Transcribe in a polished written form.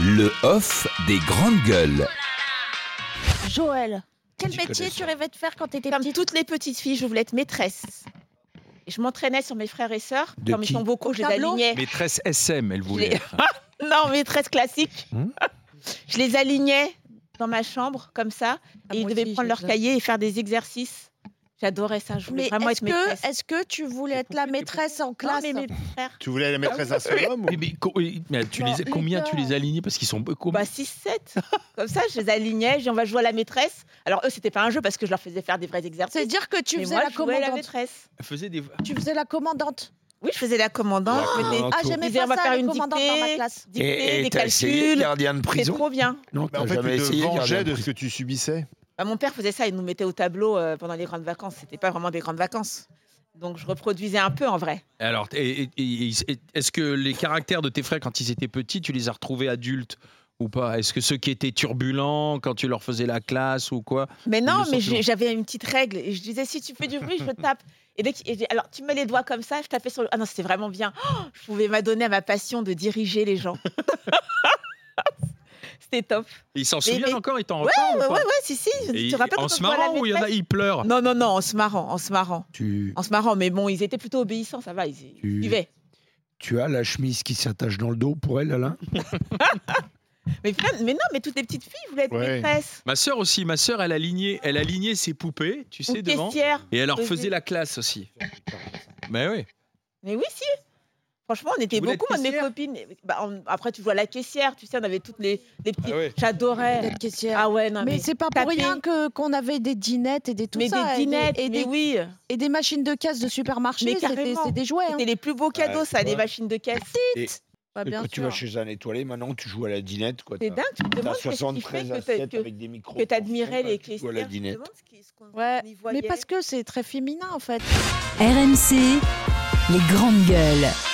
Le off des grandes gueules. Joël, quel métier tu rêvais de faire quand tu étais Comme petite? toutes les petites filles, je voulais être maîtresse. Et je m'entraînais sur mes frères et sœurs. De Comme ils qui sont beaucoup, Au je les tableau alignais. Maîtresse SM, elle voulait. Non, maîtresse classique. Hmm. Je les alignais dans ma chambre, comme ça. Ah, Et ils moi devaient aussi, prendre je leur faisais. cahier et faire des exercices. J'adorais ça. Je voulais Mais vraiment être maîtresse. est-ce que tu voulais être la maîtresse en Non, classe? mais mes frères. Tu voulais la maîtresse d'un seul homme Mais combien tu les alignais parce qu'ils sont beaucoup. Bah 6-7. Comme ça, je les alignais. Je dis, on va jouer à la maîtresse. Alors eux, c'était pas un jeu parce que je leur faisais faire des vrais exercices. C'est-à-dire que tu Mais faisais moi, la je jouais la commandante. maîtresse. Elle faisait des. Tu faisais la commandante. Oui, je faisais la commandante. Je mettais Ah, j'aimais disais, pas on va ça, faire la une commandante dans ma dictée. classe. Dictée, des t'as essayé calculs. gardien de C'est prison? trop bien. Non, Mais t'as en fait, jamais tu te essayé gardien vengeais de de ce prison. que tu subissais. Bah, mon père faisait ça, il nous mettait au tableau pendant les grandes vacances. C'était pas vraiment des grandes vacances. Donc je reproduisais un peu en vrai. Alors, est-ce que les caractères de tes frères quand ils étaient petits, tu les as retrouvés adultes ou pas? Est-ce que ceux qui étaient turbulents quand tu leur faisais la classe ou quoi? Mais non, le mais sentiment. j'avais une petite règle et je disais si tu fais du bruit, je tape. Et alors tu mets les doigts comme ça, je tapais sur le. Ah non, c'était vraiment bien. Oh, je pouvais m'adonner à ma passion de diriger les gens. C'était top. Ils s'en Mais- souviennent encore? Ils t'en Ouais, reparlent ouais, ou ouais, pas? si, si. Et Tu te rappelles en quand se on jouait à la marrant ou il y en a, maîtresse ils pleurent? Non, non, non, en se marrant, en se marrant. Tu, En se marrant, mais bon, ils étaient plutôt obéissants, ça va, ils suivaient. tu as la chemise qui s'attache dans le dos pour elle, Alain? Mais non, mais toutes les petites filles voulaient être Ouais. maîtresses. Ma sœur aussi, elle alignait ses poupées, tu sais, Ou devant. caissières. Et elle leur Oui, faisait oui. la classe aussi. Mais oui. Mais oui, si. Franchement, on était voulais beaucoup, être moi, de mes caissière copines. Bah, après, tu vois la caissière, tu sais, on avait toutes les petites. Ah ouais. J'adorais. D'être caissière. Ah ouais, non, mais c'est pas pour taper. rien qu'on avait des dinettes et des tout Mais ça. des dinettes, et mais des, oui. et des machines de caisse de supermarché. Mais C'était carrément. c'est des jouets. Hein. C'était les plus beaux cadeaux, ça, tu les vois. machines de caisse. Bah, Et bien quand tu sûr. vas chez un étoilé, maintenant tu joues à la dinette. Quoi. C'est dingue, tu te T'as demandes qu'est-ce qui 73 fait assiettes que avec des micros. que t'admirais les Tu joues à la caissières. Tu te dinette. demandes ce qu'on Ouais, y voyait. mais parce que c'est très féminin en fait. RMC, les grandes gueules.